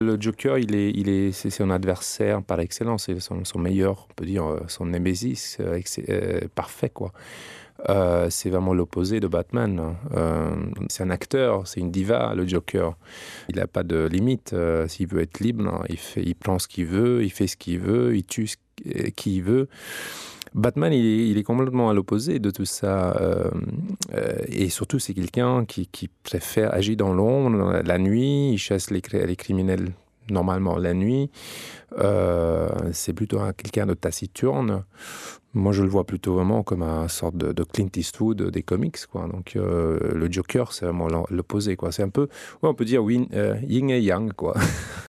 Le Joker, c'est son adversaire par excellence, c'est son meilleur, on peut dire, son némésis, parfait, quoi. C'est vraiment l'opposé de Batman, hein. C'est un acteur, c'est une diva, le Joker. Il a pas de limite, s'il veut être libre, hein, il prend ce qu'il veut, il fait ce qu'il veut, il tue qui il veut. Batman, il est complètement à l'opposé de tout ça, et surtout, c'est quelqu'un qui préfère agir dans l'ombre, la nuit, il chasse les criminels normalement la nuit. C'est plutôt quelqu'un de taciturne. Moi, je le vois plutôt vraiment comme un sorte de Clint Eastwood des comics, quoi. Donc, le Joker, c'est vraiment l'opposé, quoi. C'est un peu, ouais, on peut dire yin et yang, quoi.